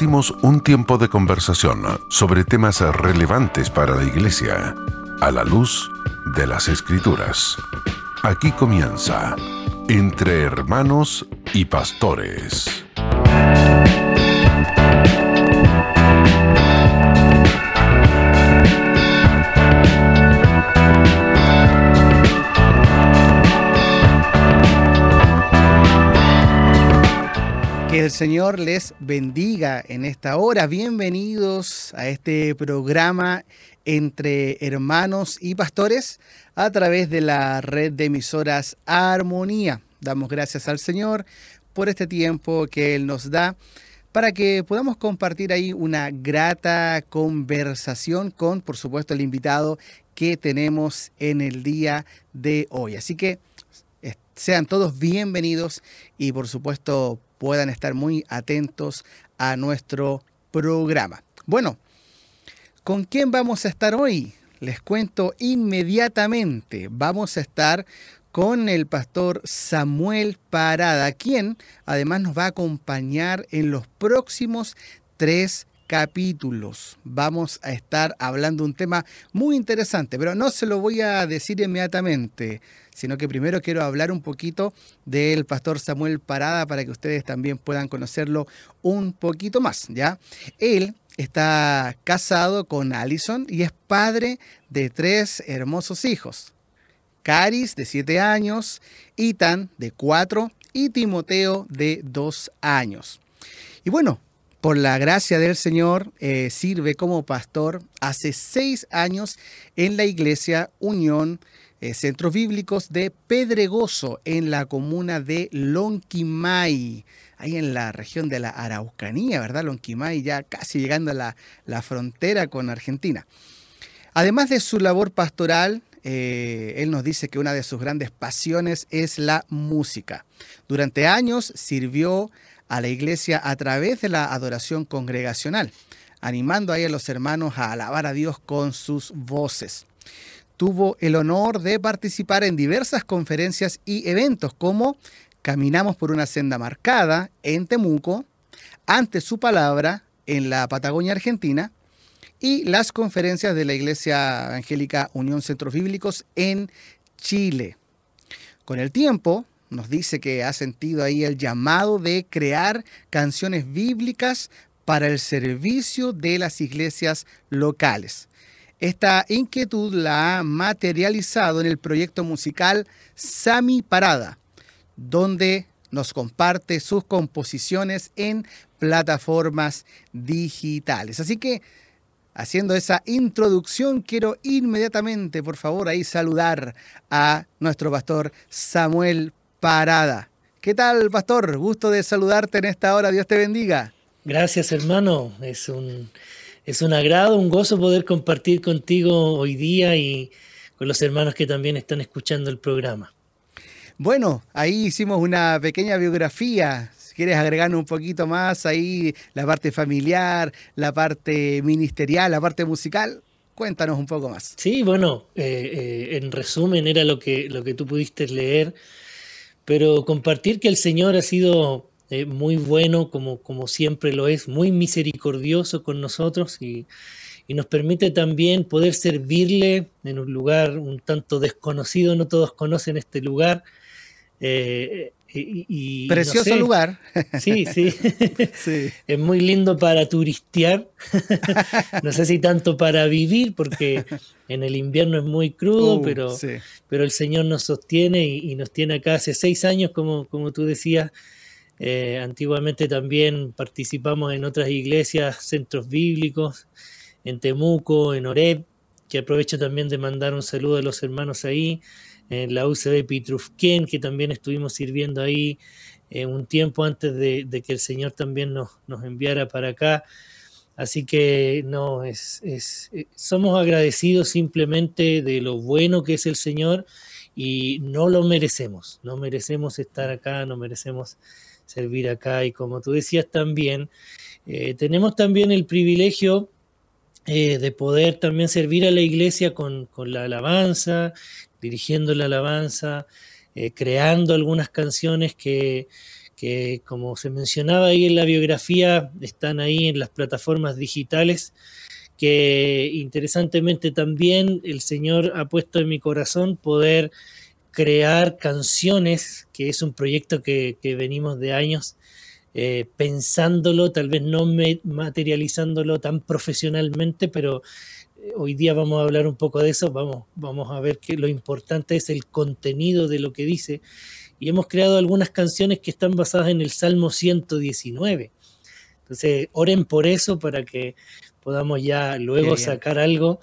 Compartimos un tiempo de conversación sobre temas relevantes para la Iglesia, a la luz de las Escrituras. Aquí comienza Entre Hermanos y Pastores. Que el Señor les bendiga en esta hora. Bienvenidos a este programa Entre Hermanos y Pastores a través de la red de emisoras Armonía. Damos gracias al Señor por este tiempo que Él nos da para que podamos compartir ahí una grata conversación con, por supuesto, el invitado que tenemos en el día de hoy. Así que sean todos bienvenidos y, por supuesto, puedan estar muy atentos a nuestro programa. Bueno, ¿con quién vamos a estar hoy? Les cuento inmediatamente. Vamos a estar con el pastor Samuel Parada, quien además nos va a acompañar en los próximos 3 capítulos. Vamos a estar hablando de un tema muy interesante, pero no se lo voy a decir inmediatamente, sino que primero quiero hablar un poquito del pastor Samuel Parada para que ustedes también puedan conocerlo un poquito más, ¿ya? Él está casado con Allison y es padre de 3 hermosos hijos. Caris, de 7 años, Ethan, de 4, y Timoteo, de 2 años. Y bueno, por la gracia del Señor, sirve como pastor hace 6 años en la iglesia Unión Centros Bíblicos de Pedregoso, en la comuna de Lonquimay, ahí en la región de la Araucanía, ¿verdad? Lonquimay, ya casi llegando a la frontera con Argentina. Además de su labor pastoral, él nos dice que una de sus grandes pasiones es la música. Durante años sirvió a la iglesia a través de la adoración congregacional, animando ahí a los hermanos a alabar a Dios con sus voces. Tuvo el honor de participar en diversas conferencias y eventos como Caminamos por una senda marcada en Temuco, Ante su palabra en la Patagonia Argentina y las conferencias de la Iglesia Evangélica Unión Centros Bíblicos en Chile. Con el tiempo, nos dice que ha sentido ahí el llamado de crear canciones bíblicas para el servicio de las iglesias locales. Esta inquietud la ha materializado en el proyecto musical Sami Parada, donde nos comparte sus composiciones en plataformas digitales. Así que, haciendo esa introducción, quiero inmediatamente, por favor, ahí saludar a nuestro pastor Samuel Parada. ¿Qué tal, pastor? Gusto de saludarte en esta hora. Dios te bendiga. Gracias, hermano. Es un agrado, un gozo poder compartir contigo hoy día y con los hermanos que también están escuchando el programa. Bueno, ahí hicimos una pequeña biografía. Si quieres agregarnos un poquito más ahí, la parte familiar, la parte ministerial, la parte musical, cuéntanos un poco más. Sí, bueno, en resumen era lo que tú pudiste leer, pero compartir que el Señor ha sido muy bueno, como siempre lo es, muy misericordioso con nosotros y nos permite también poder servirle en un lugar un tanto desconocido. No todos conocen este lugar. Precioso, no sé, lugar. Sí. Sí. Es muy lindo para turistear. No sé si tanto para vivir, porque en el invierno es muy crudo, pero el Señor nos sostiene y nos tiene acá hace 6 años, como tú decías. Antiguamente también participamos en otras iglesias, centros bíblicos, en Temuco, en Oreb, que aprovecho también de mandar un saludo a los hermanos ahí, en la UCB Pitrufquén, que también estuvimos sirviendo ahí un tiempo antes de que el Señor también nos enviara para acá. Así que somos agradecidos simplemente de lo bueno que es el Señor y no lo merecemos. No merecemos estar acá, no merecemos servir acá. Y como tú decías también, tenemos también el privilegio de poder también servir a la iglesia con la alabanza, dirigiendo la alabanza, creando algunas canciones que que como se mencionaba ahí en la biografía, están ahí en las plataformas digitales, que interesantemente también el Señor ha puesto en mi corazón poder crear canciones, que es un proyecto que venimos de años pensándolo, tal vez no materializándolo tan profesionalmente, pero hoy día vamos a hablar un poco de eso, vamos a ver que lo importante es el contenido de lo que dice, y hemos creado algunas canciones que están basadas en el Salmo 119. Entonces, oren por eso para que podamos ya luego sacar algo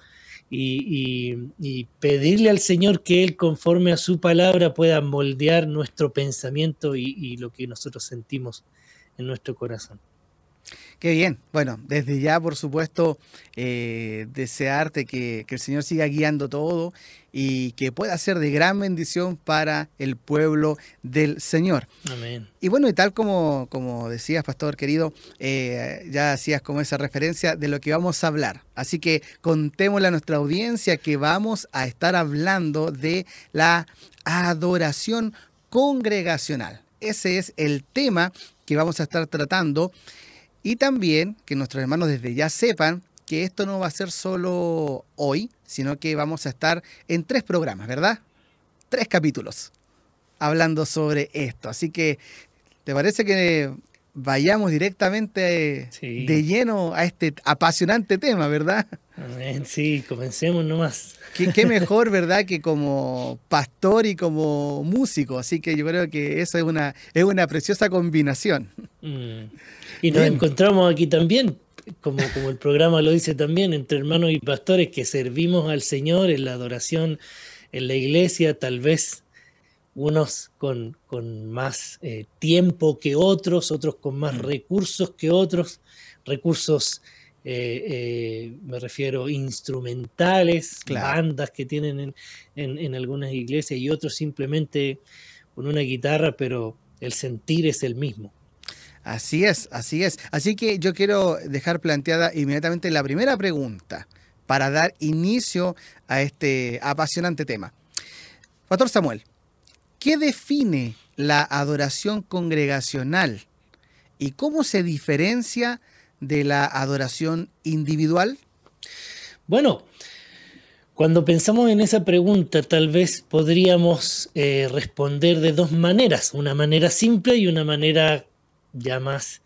y pedirle al Señor que Él, conforme a su palabra, pueda moldear nuestro pensamiento y lo que nosotros sentimos en nuestro corazón. Qué bien. Bueno, desde ya, por supuesto, desearte que el Señor siga guiando todo y que pueda ser de gran bendición para el pueblo del Señor. Amén. Y bueno, y tal como decías, pastor querido, ya hacías como esa referencia de lo que vamos a hablar. Así que contémosle a nuestra audiencia que vamos a estar hablando de la adoración congregacional. Ese es el tema que vamos a estar tratando. Y también que nuestros hermanos desde ya sepan que esto no va a ser solo hoy, sino que vamos a estar en 3 programas, ¿verdad? 3 capítulos hablando sobre esto. Así que, ¿te parece que vayamos directamente de lleno a este apasionante tema, verdad? Amén, sí, comencemos nomás. Qué mejor, ¿verdad?, que como pastor y como músico. Así que yo creo que eso es una preciosa combinación. Y nos encontramos aquí también, como el programa lo dice también, entre hermanos y pastores que servimos al Señor en la adoración en la iglesia, tal vez unos con más tiempo que otros con más recursos que otros, recursos, me refiero instrumentales, claro, bandas que tienen en algunas iglesias, y otros simplemente con una guitarra, pero el sentir es el mismo. Así es, así es. Así que yo quiero dejar planteada inmediatamente la primera pregunta para dar inicio a este apasionante tema. Pastor Samuel, ¿qué define la adoración congregacional y cómo se diferencia de la adoración individual? Bueno, cuando pensamos en esa pregunta, tal vez podríamos responder de 2 maneras, una manera simple y una manera ya más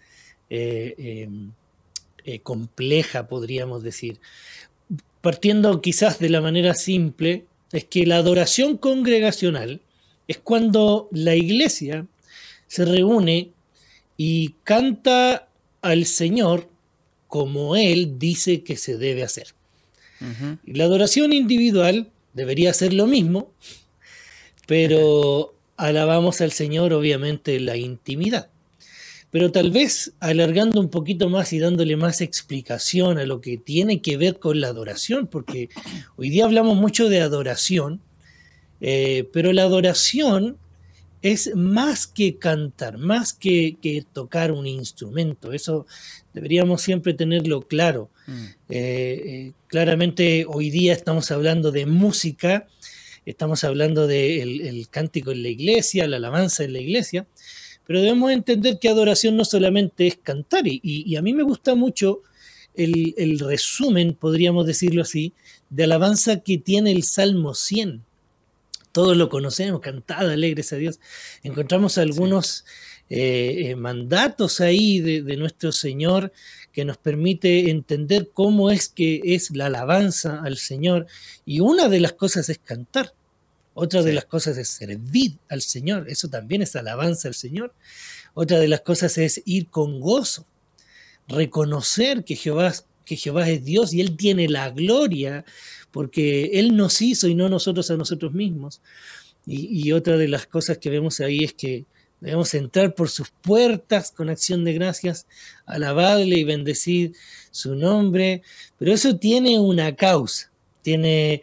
compleja, podríamos decir. Partiendo quizás de la manera simple, es que la adoración congregacional es cuando la iglesia se reúne y canta al Señor como Él dice que se debe hacer. Uh-huh. Y la adoración individual debería ser lo mismo, pero alabamos al Señor obviamente en la intimidad. Pero tal vez alargando un poquito más y dándole más explicación a lo que tiene que ver con la adoración, porque hoy día hablamos mucho de adoración, pero la adoración es más que cantar, más que tocar un instrumento. Eso deberíamos siempre tenerlo claro. Claramente hoy día estamos hablando de música, estamos hablando del cántico en la iglesia, la alabanza en la iglesia, pero debemos entender que adoración no solamente es cantar, y a mí me gusta mucho el resumen, podríamos decirlo así, de alabanza que tiene el Salmo 100. Todos lo conocemos, cantad alegres a Dios. Encontramos algunos mandatos ahí de nuestro Señor que nos permite entender cómo es que es la alabanza al Señor. Y una de las cosas es cantar. Otra de las cosas es servir al Señor. Eso también es alabanza al Señor. Otra de las cosas es ir con gozo. Reconocer que Jehová es Dios y Él tiene la gloria porque Él nos hizo y no nosotros a nosotros mismos. Y otra de las cosas que vemos ahí es que debemos entrar por sus puertas con acción de gracias, alabarle y bendecir su nombre. Pero eso tiene una causa. Tiene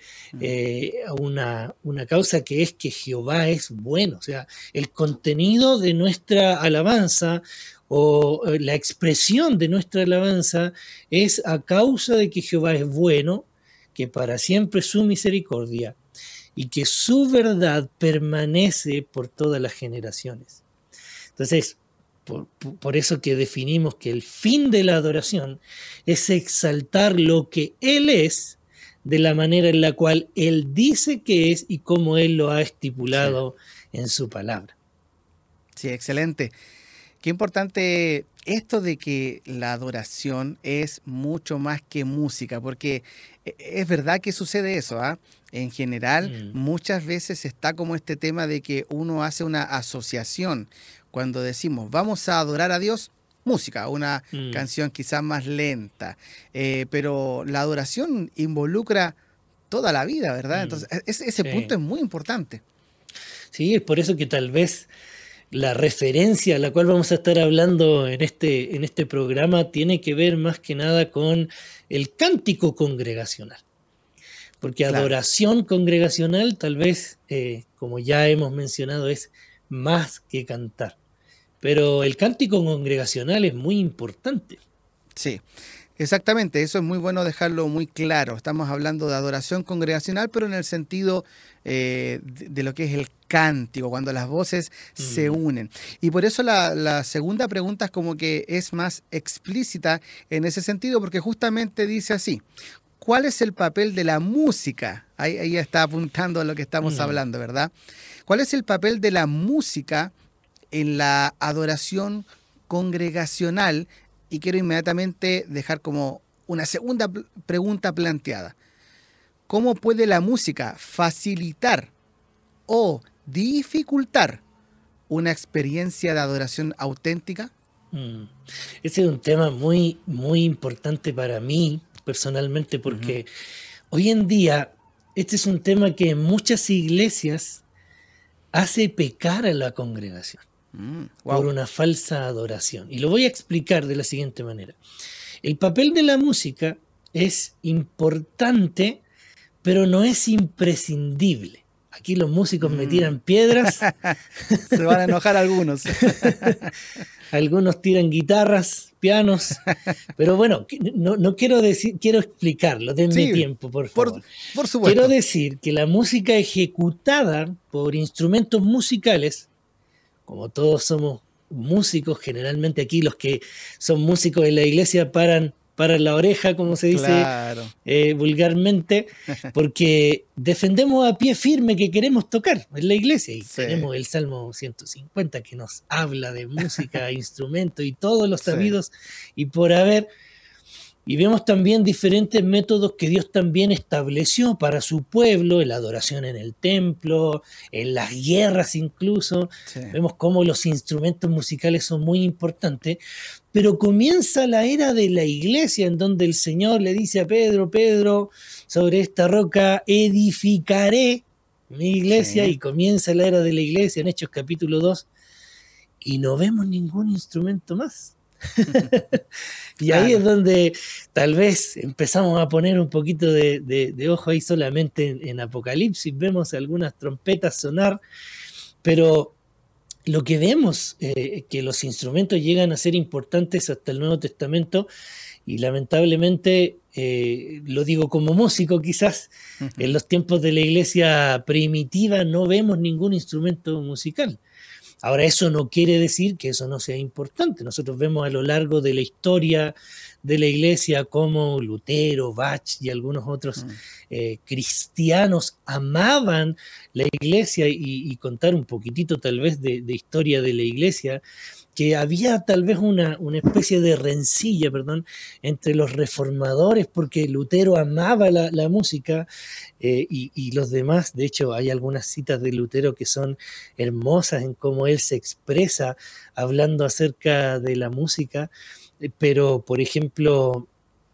una causa que es que Jehová es bueno. O sea, el contenido de nuestra alabanza o la expresión de nuestra alabanza es a causa de que Jehová es bueno, que para siempre es su misericordia y que su verdad permanece por todas las generaciones. Entonces, por eso que definimos que el fin de la adoración es exaltar lo que Él es de la manera en la cual Él dice que es y como Él lo ha estipulado en su palabra. Sí, excelente. Qué importante esto de que la adoración es mucho más que música, porque es verdad que sucede eso, ¿ah? En general, muchas veces está como este tema de que uno hace una asociación. Cuando decimos, vamos a adorar a Dios, música, una canción quizás más lenta, pero la adoración involucra toda la vida, ¿verdad? Entonces, ese punto es muy importante. Sí, es por eso que tal vez la referencia a la cual vamos a estar hablando en este programa tiene que ver más que nada con el cántico congregacional. Porque adoración congregacional tal vez, como ya hemos mencionado, es más que cantar. Pero el cántico congregacional es muy importante. Sí, exactamente. Eso es muy bueno dejarlo muy claro. Estamos hablando de adoración congregacional, pero en el sentido de lo que es el cántico, cuando las voces se unen. Y por eso la segunda pregunta es como que es más explícita en ese sentido, porque justamente dice así: ¿cuál es el papel de la música? Ahí está apuntando a lo que estamos hablando, ¿verdad? ¿Cuál es el papel de la música en la adoración congregacional? Y quiero inmediatamente dejar como una segunda pregunta planteada. ¿Cómo puede la música facilitar o dificultar una experiencia de adoración auténtica? Ese es un tema muy, muy importante para mí personalmente, porque hoy en día este es un tema que en muchas iglesias hace pecar a la congregación por una falsa adoración. Y lo voy a explicar de la siguiente manera. El papel de la música es importante, pero no es imprescindible. Aquí los músicos me tiran piedras. Se van a enojar algunos. Algunos tiran guitarras, pianos. Pero bueno, no quiero decir, quiero explicarlo. Denme tiempo, por favor. Por supuesto. Quiero decir que la música ejecutada por instrumentos musicales, como todos somos músicos, generalmente aquí los que son músicos en la iglesia paran la oreja, como se dice vulgarmente, porque defendemos a pie firme que queremos tocar en la iglesia y tenemos el Salmo 150 que nos habla de música, instrumento y todos los sabidos y por haber. Y vemos también diferentes métodos que Dios también estableció para su pueblo, en la adoración en el templo, en las guerras incluso. Vemos cómo los instrumentos musicales son muy importantes, pero comienza la era de la iglesia en donde el Señor le dice a Pedro, Pedro, sobre esta roca edificaré mi iglesia, y comienza la era de la iglesia en Hechos capítulo 2 y no vemos ningún instrumento más. Y ahí es donde tal vez empezamos a poner un poquito de ojo ahí solamente en Apocalipsis, vemos algunas trompetas sonar, pero lo que vemos que los instrumentos llegan a ser importantes hasta el Nuevo Testamento, y lamentablemente lo digo como músico quizás, en los tiempos de la iglesia primitiva no vemos ningún instrumento musical. Ahora, eso no quiere decir que eso no sea importante. Nosotros vemos a lo largo de la historia de la iglesia cómo Lutero, Bach y algunos otros cristianos amaban la iglesia, y contar un poquitito tal vez de historia de la iglesia, que había tal vez una especie de rencilla, entre los reformadores, porque Lutero amaba la música y los demás. De hecho, hay algunas citas de Lutero que son hermosas en cómo él se expresa hablando acerca de la música, pero por ejemplo,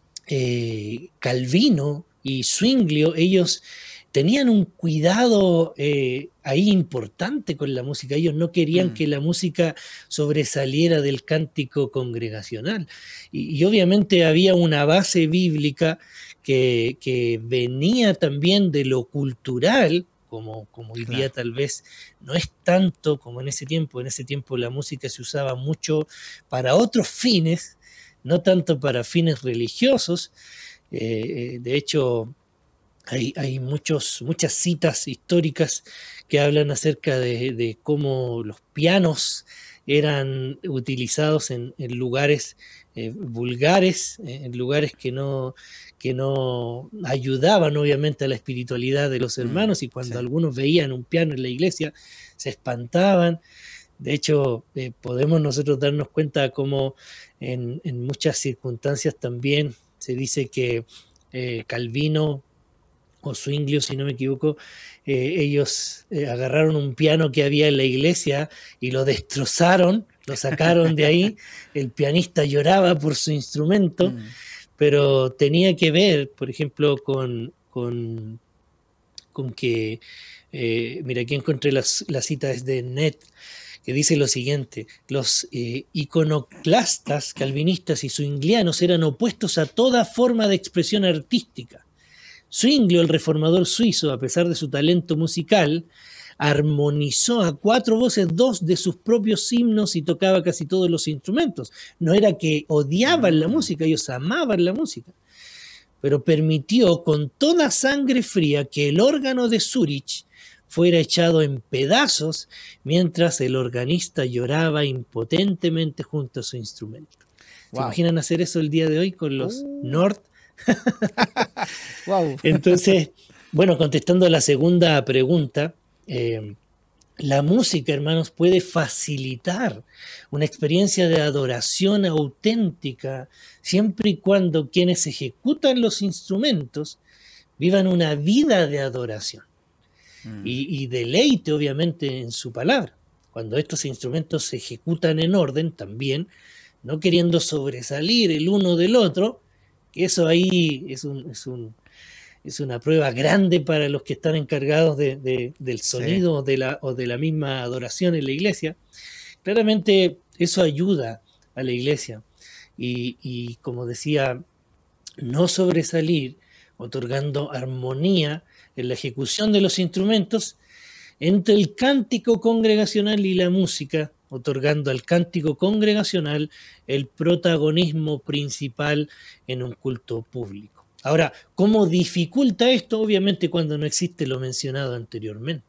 Calvino y Zwinglio, ellos tenían un cuidado ahí importante con la música. Ellos no querían que la música sobresaliera del cántico congregacional. Y obviamente había una base bíblica que venía también de lo cultural, como hoy día tal vez no es tanto como en ese tiempo. En ese tiempo la música se usaba mucho para otros fines, no tanto para fines religiosos. De hecho, hay muchas citas históricas que hablan acerca de cómo los pianos eran utilizados en lugares vulgares, en lugares que no ayudaban obviamente a la espiritualidad de los hermanos, y cuando algunos veían un piano en la iglesia se espantaban. De hecho, podemos nosotros darnos cuenta cómo en muchas circunstancias también se dice que Calvino o Zwinglio, si no me equivoco, ellos agarraron un piano que había en la iglesia y lo destrozaron, lo sacaron de ahí. El pianista lloraba por su instrumento, pero tenía que ver, por ejemplo, con que, mira, aquí encontré la cita desde Net, que dice lo siguiente: los iconoclastas calvinistas y zwinglianos eran opuestos a toda forma de expresión artística. Zwinglio, el reformador suizo, a pesar de su talento musical, armonizó a 4 voces 2 de sus propios himnos y tocaba casi todos los instrumentos. No era que odiaban la música, ellos amaban la música, pero permitió con toda sangre fría que el órgano de Zurich fuera echado en pedazos mientras el organista lloraba impotentemente junto a su instrumento. ¿Se imaginan hacer eso el día de hoy con los Nord? Wow. Entonces, bueno, contestando a la segunda pregunta, la música, hermanos, puede facilitar una experiencia de adoración auténtica siempre y cuando quienes ejecutan los instrumentos vivan una vida de adoración y deleite, obviamente, en su palabra. Cuando estos instrumentos se ejecutan en orden también, no queriendo sobresalir el uno del otro, que eso ahí es una prueba grande para los que están encargados del sonido o de la misma adoración en la iglesia. Claramente eso ayuda a la iglesia y como decía, no sobresalir, otorgando armonía en la ejecución de los instrumentos entre el cántico congregacional y la música, otorgando al cántico congregacional el protagonismo principal en un culto público. Ahora, ¿cómo dificulta esto? Obviamente cuando no existe lo mencionado anteriormente.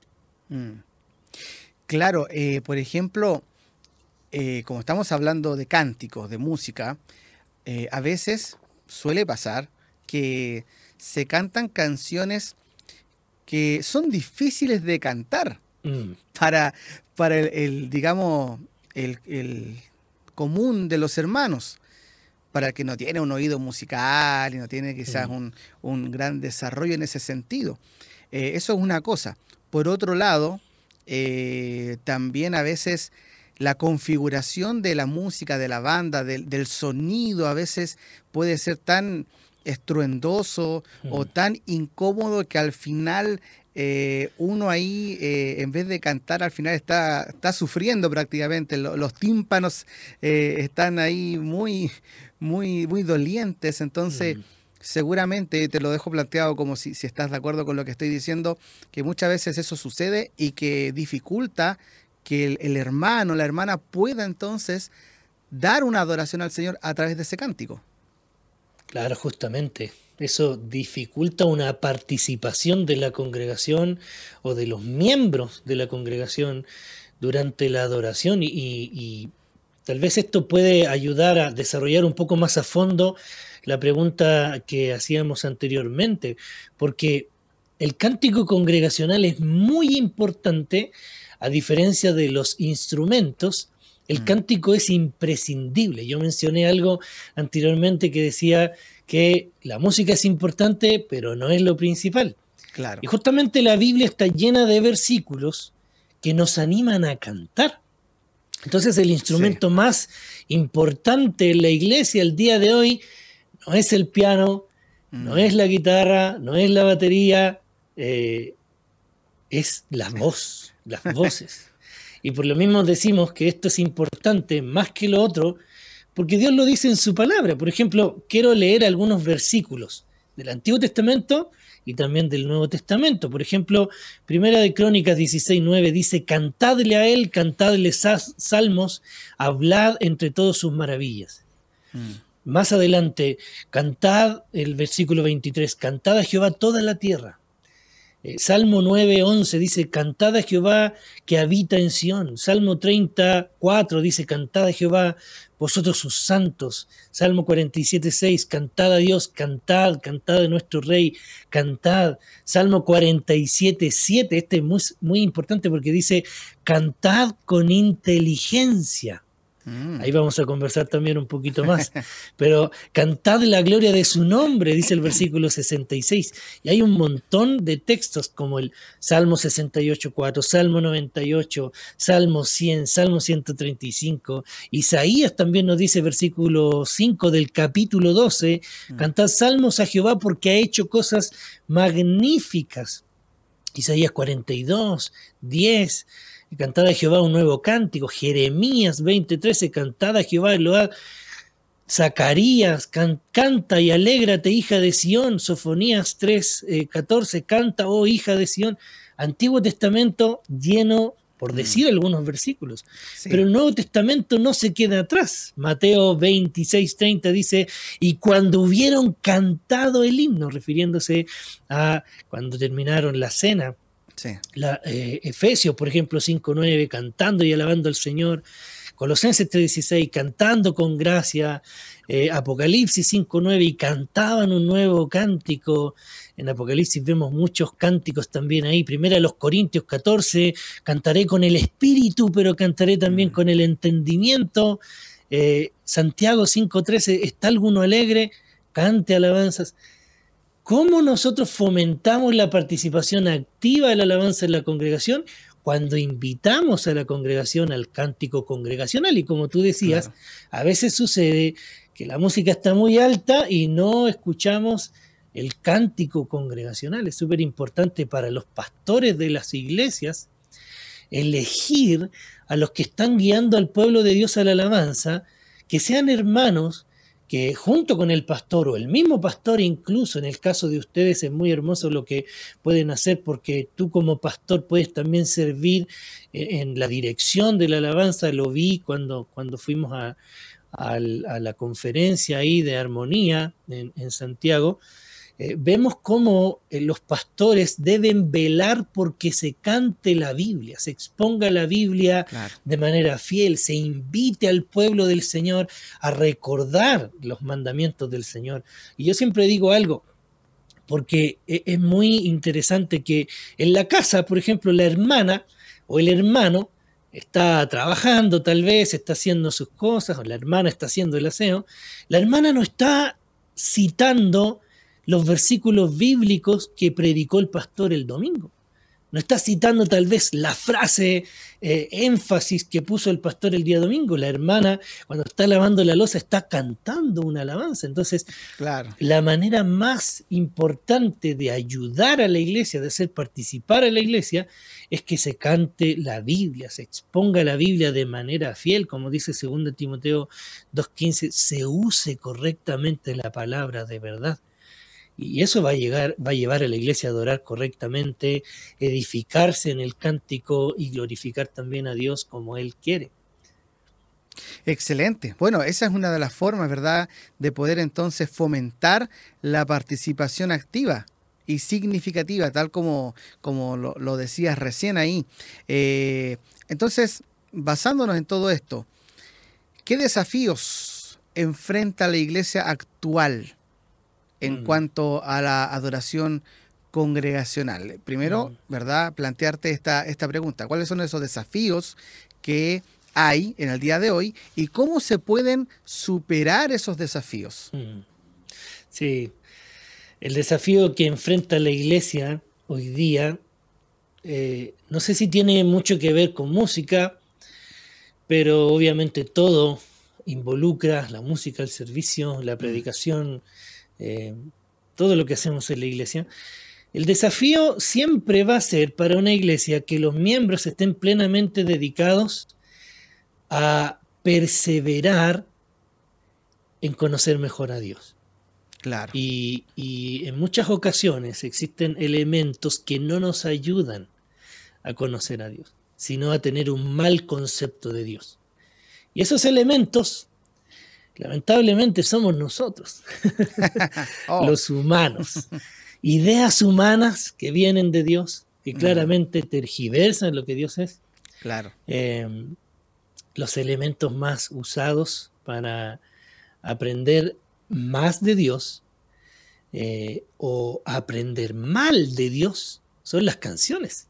Claro, por ejemplo, como estamos hablando de cánticos, de música, a veces suele pasar que se cantan canciones que son difíciles de cantar para el digamos, el común de los hermanos, para el que no tiene un oído musical y no tiene quizás un gran desarrollo en ese sentido. Eso es una cosa. Por otro lado, también a veces la configuración de la música, de la banda, del sonido, a veces puede ser tan estruendoso o tan incómodo que al final uno ahí, en vez de cantar, al final está sufriendo prácticamente. Los tímpanos están ahí muy dolientes. Entonces, seguramente te lo dejo planteado como si estás de acuerdo con lo que estoy diciendo, que muchas veces eso sucede y que dificulta que el hermano, la hermana pueda entonces dar una adoración al Señor a través de ese cántico. Claro, justamente. Eso dificulta una participación de la congregación o de los miembros de la congregación durante la adoración y tal vez esto puede ayudar a desarrollar un poco más a fondo la pregunta que hacíamos anteriormente, porque el cántico congregacional es muy importante. A diferencia de los instrumentos, el cántico es imprescindible. Yo mencioné algo anteriormente que decía que la música es importante, pero no es lo principal. Claro. Y justamente la Biblia está llena de versículos que nos animan a cantar. Entonces el instrumento más importante en la iglesia el día de hoy no es el piano, no es la guitarra, no es la batería, es la voz, las voces. Y por lo mismo decimos que esto es importante más que lo otro, porque Dios lo dice en su palabra. Por ejemplo, quiero leer algunos versículos del Antiguo Testamento y también del Nuevo Testamento. Por ejemplo, Primera de Crónicas 16:9 dice: cantadle a él, cantadle salmos, hablad entre todos sus maravillas. Más adelante, cantad, el versículo 23, cantad a Jehová toda la tierra. Salmo 9:11 dice, cantad a Jehová que habita en Sión. Salmo 34 dice, cantad a Jehová, vosotros sus santos. Salmo 47:6, cantad a Dios, cantad a nuestro Rey, cantad. Salmo 47:7, este es muy, muy importante porque dice, cantad con inteligencia. Ahí vamos a conversar también un poquito más. Pero cantad la gloria de su nombre, dice el versículo 66. Y hay un montón de textos como el Salmo 68:4, Salmo 98, Salmo 100, Salmo 135. Isaías también nos dice, versículo 5 del capítulo 12, cantad salmos a Jehová porque ha hecho cosas magníficas. Isaías 42:10. Cantad a Jehová un nuevo cántico. Jeremías 20:13, cantad a Jehová, load. Zacarías, canta y alégrate, hija de Sión. Sofonías 3:14, canta, oh hija de Sión. Antiguo Testamento lleno, por decir algunos versículos. Sí. Pero el Nuevo Testamento no se queda atrás. Mateo 26:30 dice, y cuando hubieron cantado el himno, refiriéndose a cuando terminaron la cena. Sí. Efesios, por ejemplo, 5:9, cantando y alabando al Señor. Colosenses 3:16, cantando con gracia. Apocalipsis 5:9, y cantaban un nuevo cántico. En Apocalipsis vemos muchos cánticos también ahí. Primera los Corintios 14, cantaré con el espíritu, pero cantaré también con el entendimiento. Santiago 5:13, ¿está alguno alegre? Cante alabanzas. ¿Cómo nosotros fomentamos la participación activa de la alabanza en la congregación? Cuando invitamos a la congregación al cántico congregacional. Y como tú decías, claro, a veces sucede que la música está muy alta y no escuchamos el cántico congregacional. Es súper importante para los pastores de las iglesias elegir a los que están guiando al pueblo de Dios a la alabanza, que sean hermanos que junto con el pastor o el mismo pastor, incluso en el caso de ustedes es muy hermoso lo que pueden hacer, porque tú como pastor puedes también servir en la dirección de la alabanza. Lo vi cuando fuimos a la conferencia ahí de armonía en Santiago. Vemos cómo los pastores deben velar porque se cante la Biblia, se exponga la Biblia, claro, de manera fiel, se invite al pueblo del Señor a recordar los mandamientos del Señor. Y yo siempre digo algo, porque es muy interesante que en la casa, por ejemplo, la hermana o el hermano está trabajando, tal vez está haciendo sus cosas, o la hermana está haciendo el aseo. La hermana no está citando los versículos bíblicos que predicó el pastor el domingo. No está citando tal vez la frase, énfasis que puso el pastor el día domingo. La hermana, cuando está lavando la loza, está cantando una alabanza. Entonces, claro, la manera más importante de ayudar a la iglesia, de hacer participar a la iglesia, es que se cante la Biblia, se exponga la Biblia de manera fiel, como dice 2 Timoteo 2:15, se use correctamente la palabra de verdad. Y eso va a llevar a la iglesia a adorar correctamente, edificarse en el cántico y glorificar también a Dios como Él quiere. Excelente. Bueno, esa es una de las formas, ¿verdad?, de poder entonces fomentar la participación activa y significativa, tal como lo decías recién ahí. Entonces, basándonos en todo esto, ¿qué desafíos enfrenta la iglesia actual en cuanto a la adoración congregacional? Primero, ¿verdad?, plantearte esta pregunta. ¿Cuáles son esos desafíos que hay en el día de hoy y cómo se pueden superar esos desafíos? Sí, el desafío que enfrenta la iglesia hoy día, no sé si tiene mucho que ver con música, pero obviamente todo involucra la música, el servicio, la predicación, todo lo que hacemos en la iglesia. El desafío siempre va a ser para una iglesia que los miembros estén plenamente dedicados a perseverar en conocer mejor a Dios. Claro. Y en muchas ocasiones existen elementos que no nos ayudan a conocer a Dios, sino a tener un mal concepto de Dios. Y esos elementos, lamentablemente, somos nosotros, los humanos. ideas humanas que vienen de Dios, que claramente tergiversan lo que Dios es. Claro. Los elementos más usados para aprender más de Dios o aprender mal de Dios son las canciones.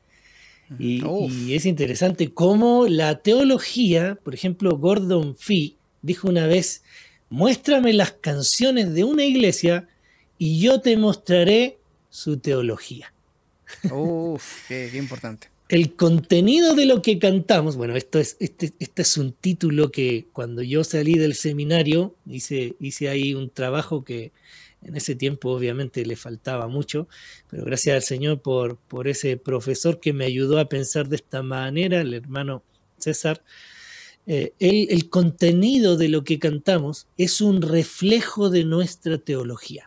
Y es interesante cómo la teología, por ejemplo, Gordon Fee dijo una vez: muéstrame las canciones de una iglesia y yo te mostraré su teología. Qué importante. El contenido de lo que cantamos, bueno, este es un título que cuando yo salí del seminario hice ahí un trabajo que en ese tiempo obviamente le faltaba mucho, pero gracias al Señor por ese profesor que me ayudó a pensar de esta manera, el hermano César. El contenido de lo que cantamos es un reflejo de nuestra teología.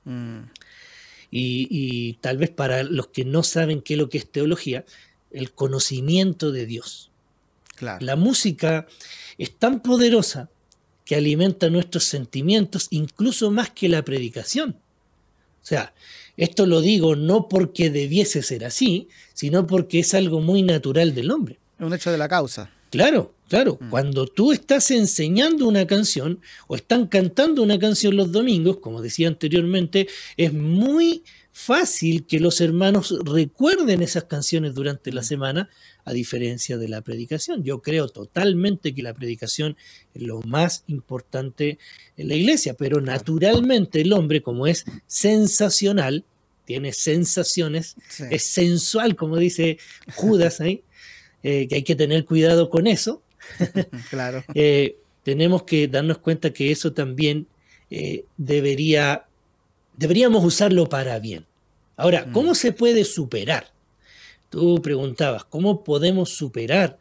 Y tal vez para los que no saben qué es lo que es teología, el conocimiento de Dios. Claro. La música es tan poderosa que alimenta nuestros sentimientos, incluso más que la predicación. O sea, esto lo digo no porque debiese ser así, sino porque es algo muy natural del hombre. Es un hecho de la causa. Claro. Cuando tú estás enseñando una canción o están cantando una canción los domingos, como decía anteriormente, es muy fácil que los hermanos recuerden esas canciones durante la semana, a diferencia de la predicación. Yo creo totalmente que la predicación es lo más importante en la iglesia, pero naturalmente el hombre, como es sensacional, tiene sensaciones, es sensual, como dice Judas ahí, que hay que tener cuidado con eso. Claro. Tenemos que darnos cuenta que eso también deberíamos usarlo para bien. Ahora, ¿cómo se puede superar? Tú preguntabas, ¿cómo podemos superar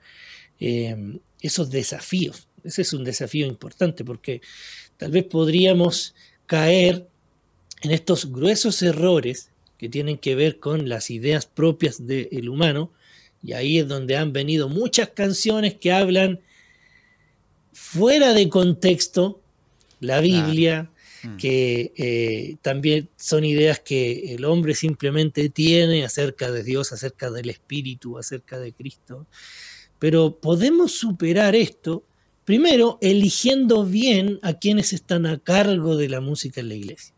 esos desafíos? Ese es un desafío importante porque tal vez podríamos caer en estos gruesos errores que tienen que ver con las ideas propias del humano, y ahí es donde han venido muchas canciones que hablan fuera de contexto la Biblia, que también son ideas que el hombre simplemente tiene acerca de Dios, acerca del Espíritu, acerca de Cristo. Pero podemos superar esto, primero, eligiendo bien a quienes están a cargo de la música en la iglesia.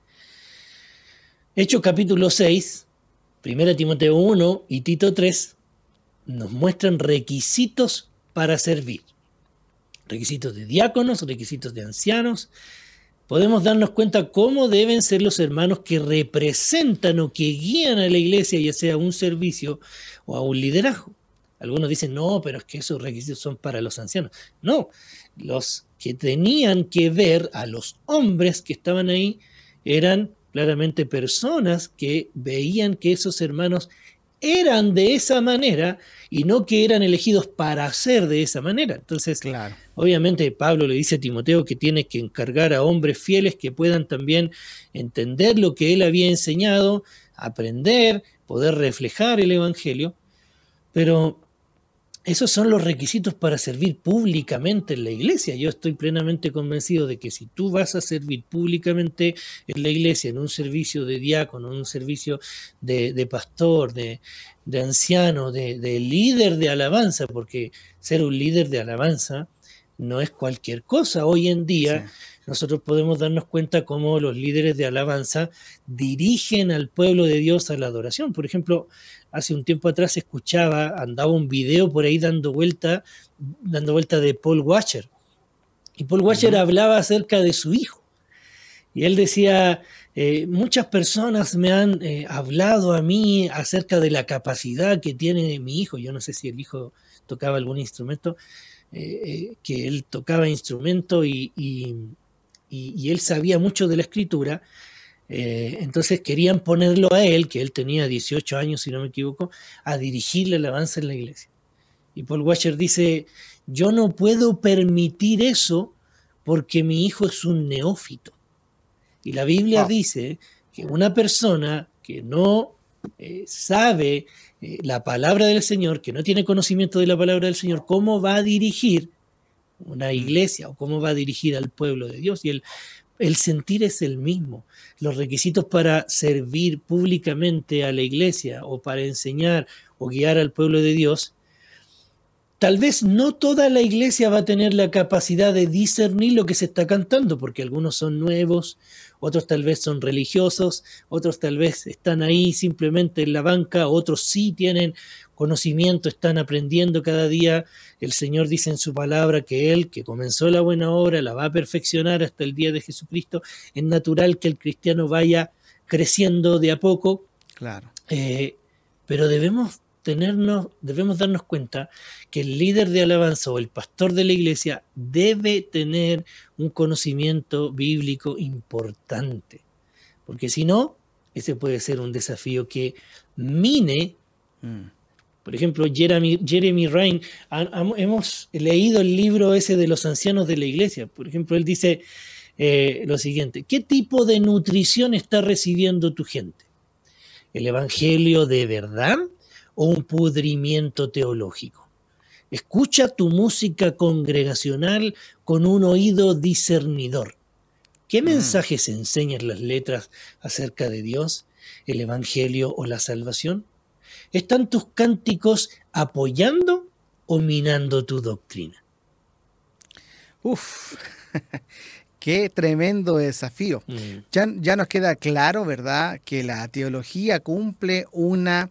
Hechos capítulo 6, 1 Timoteo 1 y Tito 3 nos muestran requisitos para servir. Requisitos de diáconos, requisitos de ancianos. Podemos darnos cuenta cómo deben ser los hermanos que representan o que guían a la iglesia, ya sea a un servicio o a un liderazgo. Algunos dicen, no, pero es que esos requisitos son para los ancianos. No, los que tenían que ver a los hombres que estaban ahí eran claramente personas que veían que esos hermanos eran de esa manera y no que eran elegidos para ser de esa manera. Entonces, claro, obviamente Pablo le dice a Timoteo que tiene que encargar a hombres fieles que puedan también entender lo que él había enseñado, aprender, poder reflejar el evangelio, pero esos son los requisitos para servir públicamente en la iglesia. Yo estoy plenamente convencido de que si tú vas a servir públicamente en la iglesia, en un servicio de diácono, en un servicio de pastor, de anciano, de líder de alabanza, porque ser un líder de alabanza no es cualquier cosa. Hoy en día nosotros podemos darnos cuenta cómo los líderes de alabanza dirigen al pueblo de Dios a la adoración. Por ejemplo, hace un tiempo atrás andaba un video por ahí dando vuelta de Paul Washer. Y Paul Washer hablaba acerca de su hijo. Y él decía, muchas personas me han hablado a mí acerca de la capacidad que tiene mi hijo. Yo no sé si el hijo tocaba algún instrumento, que él tocaba instrumento y él sabía mucho de la escritura. Entonces querían ponerlo a él, que él tenía 18 años si no me equivoco, a dirigir la alabanza en la iglesia. Y Paul Washer dice, yo no puedo permitir eso porque mi hijo es un neófito. Y la Biblia dice que una persona que no sabe la palabra del Señor, que no tiene conocimiento de la palabra del Señor, ¿cómo va a dirigir una iglesia o cómo va a dirigir al pueblo de Dios? Y él el sentir es el mismo. Los requisitos para servir públicamente a la iglesia o para enseñar o guiar al pueblo de Dios, tal vez no toda la iglesia va a tener la capacidad de discernir lo que se está cantando, porque algunos son nuevos, otros tal vez son religiosos, otros tal vez están ahí simplemente en la banca, otros sí tienen conocimiento, están aprendiendo cada día. El Señor dice en su palabra que Él, que comenzó la buena obra, la va a perfeccionar hasta el día de Jesucristo. Es natural que el cristiano vaya creciendo de a poco, claro. Pero debemos darnos cuenta que el líder de alabanza o el pastor de la iglesia debe tener un conocimiento bíblico importante, porque si no, ese puede ser un desafío que mine. Por ejemplo, Jeremy Rain, hemos leído el libro ese de los ancianos de la iglesia. Por ejemplo, él dice lo siguiente: ¿qué tipo de nutrición está recibiendo tu gente? ¿El evangelio de verdad o un pudrimiento teológico? Escucha tu música congregacional con un oído discernidor. ¿Qué mensajes enseñan las letras acerca de Dios, el evangelio o la salvación? ¿Están tus cánticos apoyando o minando tu doctrina? Uf, qué tremendo desafío. Ya nos queda claro, ¿verdad?, que la teología cumple una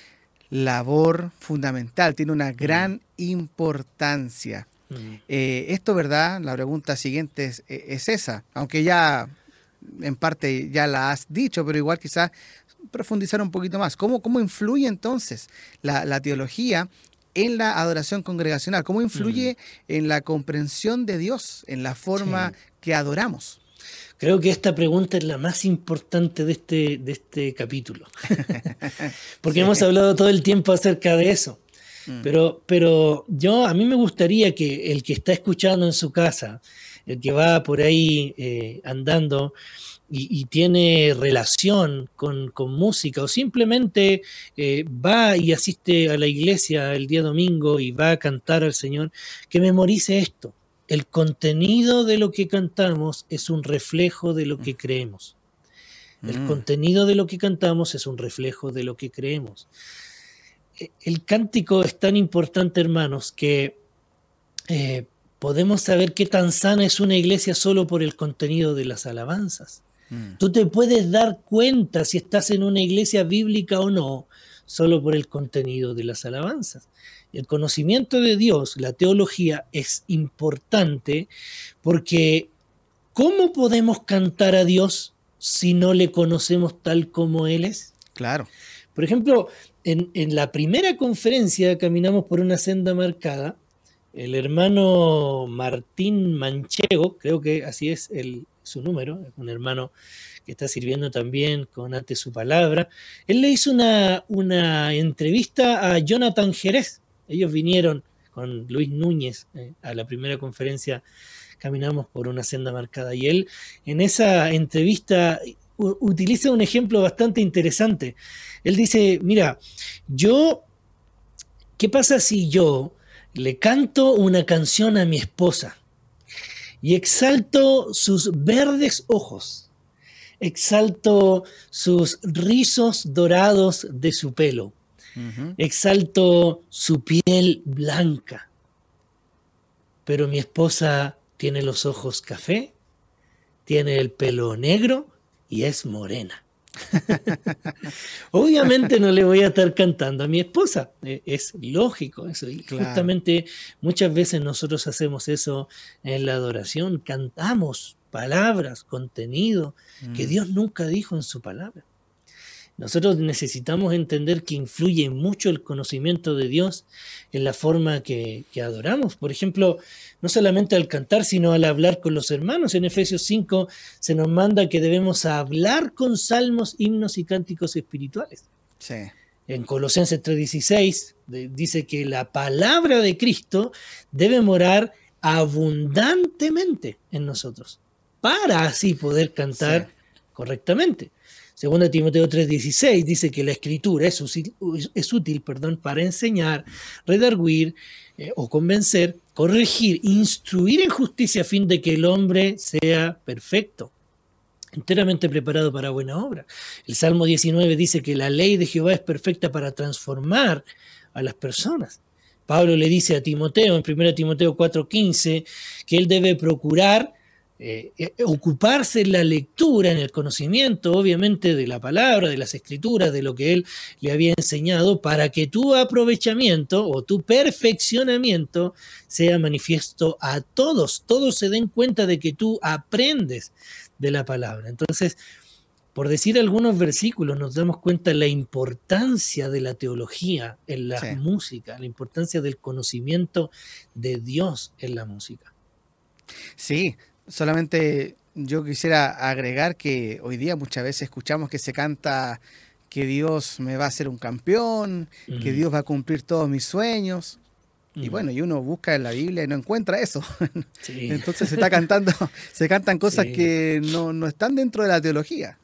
labor fundamental, tiene una gran importancia. Esto, ¿verdad? La pregunta siguiente es esa, aunque ya en parte ya la has dicho, pero igual quizás profundizar un poquito más. ¿Cómo influye entonces la teología en la adoración congregacional? ¿Cómo influye en la comprensión de Dios, en la forma que adoramos? Creo que esta pregunta es la más importante de este capítulo, porque hemos hablado todo el tiempo acerca de eso. Pero a mí me gustaría que el que está escuchando en su casa, el que va por ahí andando y tiene relación con música, o simplemente va y asiste a la iglesia el día domingo y va a cantar al Señor, que memorice esto: el contenido de lo que cantamos es un reflejo de lo que creemos. El contenido de lo que cantamos es un reflejo de lo que creemos. El cántico es tan importante, hermanos, que podemos saber qué tan sana es una iglesia solo por el contenido de las alabanzas. Tú te puedes dar cuenta si estás en una iglesia bíblica o no, solo por el contenido de las alabanzas. El conocimiento de Dios, la teología, es importante porque ¿cómo podemos cantar a Dios si no le conocemos tal como Él es? Claro. Por ejemplo, en la primera conferencia Caminamos por una senda marcada, el hermano Martín Manchego, creo que así es su número, es un hermano que está sirviendo también con Ante su Palabra, él le hizo una entrevista a Jonathan Jerez. Ellos vinieron con Luis Núñez a la primera conferencia Caminamos por una senda marcada, y él en esa entrevista utiliza un ejemplo bastante interesante. Él dice: mira, ¿qué pasa si yo le canto una canción a mi esposa y exalto sus verdes ojos, exalto sus rizos dorados de su pelo, exalto su piel blanca, pero mi esposa tiene los ojos café, tiene el pelo negro y es morena? Obviamente no le voy a estar cantando a mi esposa, es lógico eso, y claro, justamente muchas veces nosotros hacemos eso en la adoración, cantamos palabras, contenido que Dios nunca dijo en su palabra. Nosotros necesitamos entender que influye mucho el conocimiento de Dios en la forma que adoramos. Por ejemplo, no solamente al cantar, sino al hablar con los hermanos. En Efesios 5 se nos manda que debemos hablar con salmos, himnos y cánticos espirituales. Sí. En Colosenses 3:16 dice que la palabra de Cristo debe morar abundantemente en nosotros, para así poder cantar correctamente. 2 Timoteo 3:16 dice que la escritura es útil, para enseñar, redarguir o convencer, corregir, instruir en justicia a fin de que el hombre sea perfecto, enteramente preparado para buena obra. El Salmo 19 dice que la ley de Jehová es perfecta para transformar a las personas. Pablo le dice a Timoteo en 1 Timoteo 4:15 que él debe procurar ocuparse en la lectura, en el conocimiento, obviamente, de la palabra, de las escrituras, de lo que él le había enseñado, para que tu aprovechamiento o tu perfeccionamiento sea manifiesto a todos se den cuenta de que tú aprendes de la palabra. Entonces, por decir algunos versículos, nos damos cuenta de la importancia de la teología en la música, la importancia del conocimiento de Dios en la música. Sí, solamente yo quisiera agregar que hoy día muchas veces escuchamos que se canta que Dios me va a hacer un campeón, que Dios va a cumplir todos mis sueños. Y bueno, y uno busca en la Biblia y no encuentra eso. Sí. Entonces se cantan cosas que no están dentro de la teología.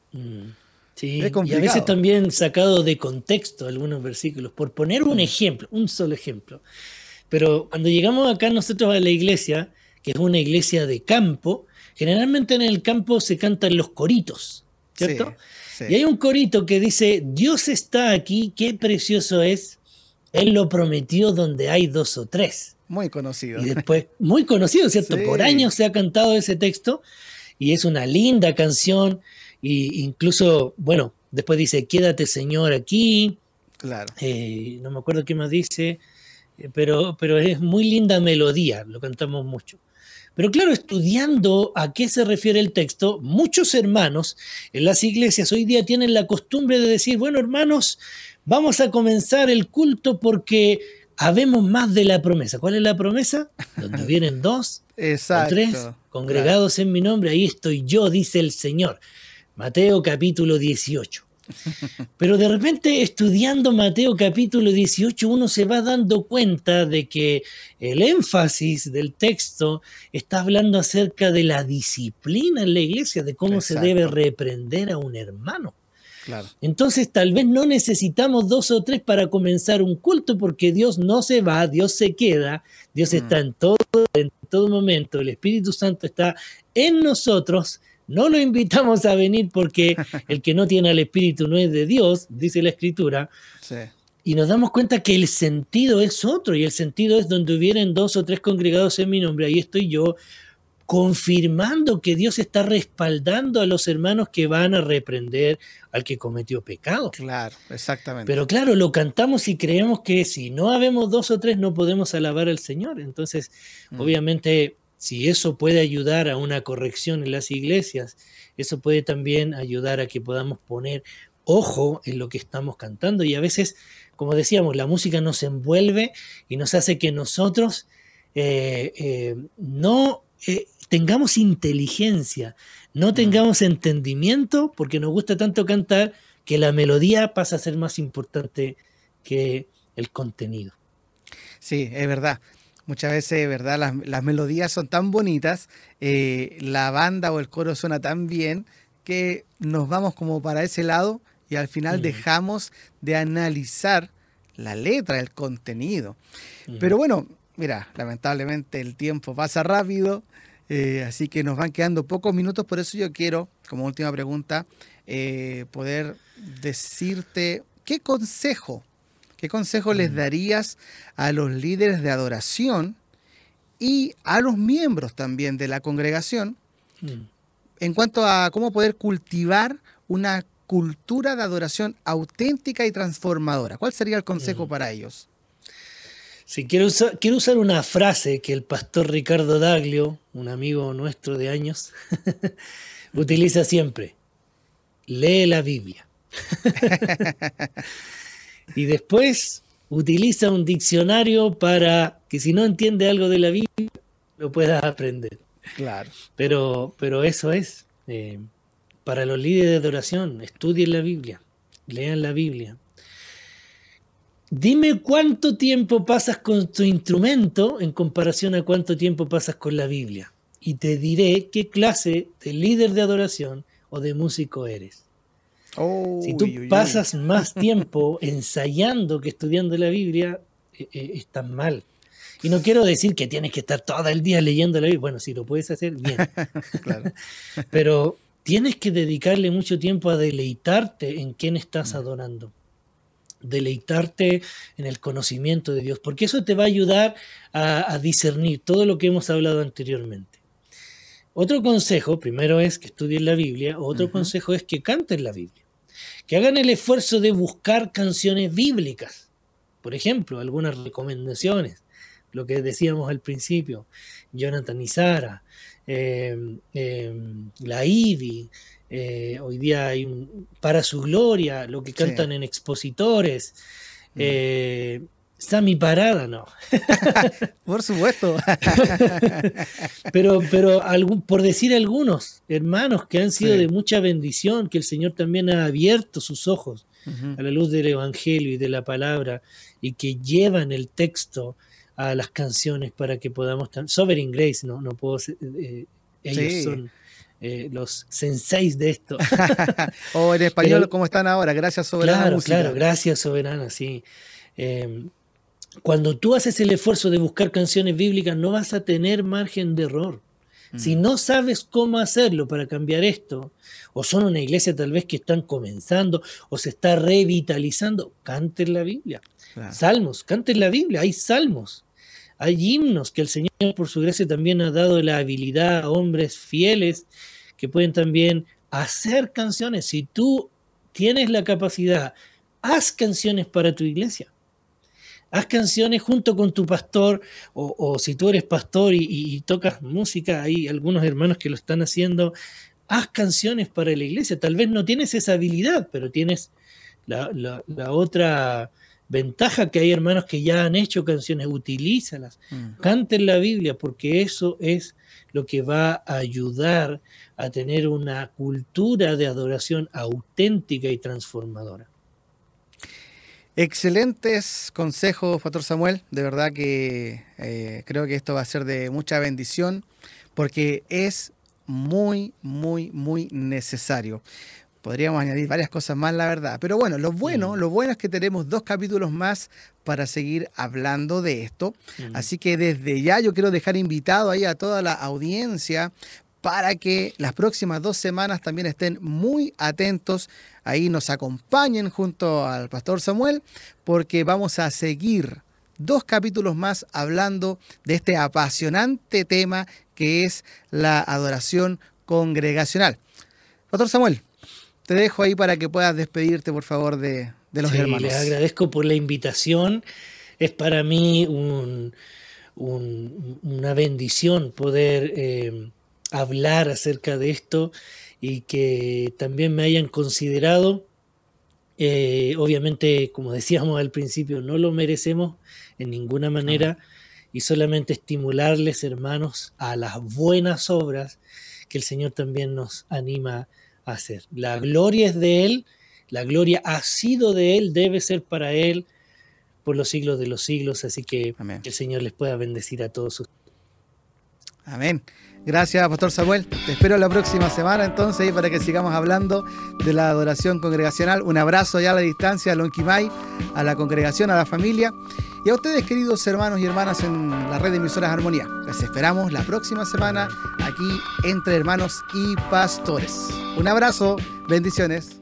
Sí, y a veces también sacado de contexto algunos versículos, por poner un ejemplo, un solo ejemplo. Pero cuando llegamos acá nosotros a la iglesia, que es una iglesia de campo, generalmente en el campo se cantan los coritos, ¿cierto? Sí. Y hay un corito que dice, Dios está aquí, qué precioso es, Él lo prometió donde hay 2 o 3. Muy conocido. Y después, muy conocido, ¿cierto? Sí. Por años se ha cantado ese texto y es una linda canción. Y incluso, bueno, después dice, quédate Señor aquí. Claro. No me acuerdo qué más dice, pero es muy linda melodía, lo cantamos mucho. Pero claro, estudiando a qué se refiere el texto, muchos hermanos en las iglesias hoy día tienen la costumbre de decir, bueno, hermanos, vamos a comenzar el culto porque habemos más de la promesa. ¿Cuál es la promesa? Donde vienen 2 o 3 congregados en mi nombre, ahí estoy yo, dice el Señor. Mateo capítulo 18. Pero de repente, estudiando Mateo capítulo 18, uno se va dando cuenta de que el énfasis del texto está hablando acerca de la disciplina en la iglesia, de cómo se debe reprender a un hermano. Claro. Entonces, tal vez no necesitamos 2 o 3 para comenzar un culto, porque Dios no se va, Dios se queda, Dios está en todo momento, el Espíritu Santo está en nosotros. No lo invitamos a venir porque el que no tiene al Espíritu no es de Dios, dice la Escritura. Sí. Y nos damos cuenta que el sentido es otro, y el sentido es donde hubieren 2 o 3 congregados en mi nombre, ahí estoy yo, confirmando que Dios está respaldando a los hermanos que van a reprender al que cometió pecado. Claro, exactamente. Pero claro, lo cantamos y creemos que si no habemos 2 o 3 no podemos alabar al Señor. Entonces, obviamente, si eso puede ayudar a una corrección en las iglesias, eso puede también ayudar a que podamos poner ojo en lo que estamos cantando. Y a veces, como decíamos, la música nos envuelve y nos hace que nosotros no tengamos inteligencia, no tengamos entendimiento, porque nos gusta tanto cantar que la melodía pasa a ser más importante que el contenido. Sí, es verdad. Muchas veces, ¿verdad? Las melodías son tan bonitas, la banda o el coro suena tan bien que nos vamos como para ese lado y al final dejamos de analizar la letra, el contenido. Pero bueno, mira, lamentablemente el tiempo pasa rápido, así que nos van quedando pocos minutos, por eso yo quiero, como última pregunta, poder decirte ¿qué consejo les darías a los líderes de adoración y a los miembros también de la congregación en cuanto a cómo poder cultivar una cultura de adoración auténtica y transformadora? ¿Cuál sería el consejo para ellos? Sí, quiero usar una frase que el pastor Ricardo Daglio, un amigo nuestro de años, utiliza siempre. Lee la Biblia. Y después utiliza un diccionario para que si no entiende algo de la Biblia, lo puedas aprender. Claro. Pero eso es. Para los líderes de adoración, estudien la Biblia, lean la Biblia. Dime cuánto tiempo pasas con tu instrumento en comparación a cuánto tiempo pasas con la Biblia. Y te diré qué clase de líder de adoración o de músico eres. Si tú pasas más tiempo ensayando que estudiando la Biblia, estás mal. Y no quiero decir que tienes que estar todo el día leyendo la Biblia. Bueno, si lo puedes hacer, bien. Claro. Pero tienes que dedicarle mucho tiempo a deleitarte en quién estás adorando. Deleitarte en el conocimiento de Dios, porque eso te va a ayudar a discernir todo lo que hemos hablado anteriormente. Otro consejo, primero es que estudien la Biblia, otro consejo es que canten la Biblia, que hagan el esfuerzo de buscar canciones bíblicas. Por ejemplo, algunas recomendaciones, lo que decíamos al principio, Jonathan y Sara, la Ivy, hoy día hay Para su Gloria, lo que cantan en expositores, Sammy Parada, no. Por supuesto. pero por decir algunos hermanos que han sido de mucha bendición, que el Señor también ha abierto sus ojos a la luz del Evangelio y de la palabra, y que llevan el texto a las canciones para que podamos... Sovereign Grace, no puedo... ellos son los senseis de esto. O en español, ¿cómo están ahora? Gracias, Soberana Música. Claro, gracias, Soberana, sí. Cuando tú haces el esfuerzo de buscar canciones bíblicas, no vas a tener margen de error. Si no sabes cómo hacerlo para cambiar esto, o son una iglesia tal vez que están comenzando, o se está revitalizando, canten la Biblia. Claro. Salmos, canten la Biblia, hay salmos. Hay himnos que el Señor por su gracia también ha dado la habilidad a hombres fieles que pueden también hacer canciones. Si tú tienes la capacidad, haz canciones para tu iglesia. Haz canciones junto con tu pastor, o si tú eres pastor y tocas música, hay algunos hermanos que lo están haciendo, haz canciones para la iglesia. Tal vez no tienes esa habilidad, pero tienes la otra ventaja, que hay hermanos que ya han hecho canciones, utilízalas, canten la Biblia, porque eso es lo que va a ayudar a tener una cultura de adoración auténtica y transformadora. Excelentes consejos, Pastor Samuel. De verdad que creo que esto va a ser de mucha bendición, porque es muy, muy, muy necesario. Podríamos añadir varias cosas más, la verdad. Pero bueno, lo bueno es que tenemos 2 capítulos más para seguir hablando de esto. Así que desde ya yo quiero dejar invitado ahí a toda la audiencia para que las próximas 2 semanas también estén muy atentos. Ahí nos acompañen junto al Pastor Samuel, porque vamos a seguir 2 capítulos más hablando de este apasionante tema que es la adoración congregacional. Pastor Samuel, te dejo ahí para que puedas despedirte, por favor, de los hermanos. Les agradezco por la invitación. Es para mí una bendición poder hablar acerca de esto y que también me hayan considerado. Obviamente, como decíamos al principio, no lo merecemos en ninguna manera, y solamente estimularles, hermanos, a las buenas obras que el Señor también nos anima a hacer. La gloria es de Él, la gloria ha sido de Él, debe ser para Él por los siglos de los siglos, así que amén. Que el Señor les pueda bendecir a todos ustedes. Amén. Gracias, Pastor Samuel. Te espero la próxima semana entonces para que sigamos hablando de la adoración congregacional. Un abrazo ya a la distancia a Lonquimay, a la congregación, a la familia y a ustedes, queridos hermanos y hermanas en la red de emisoras Armonía. Les esperamos la próxima semana aquí entre hermanos y pastores. Un abrazo, bendiciones.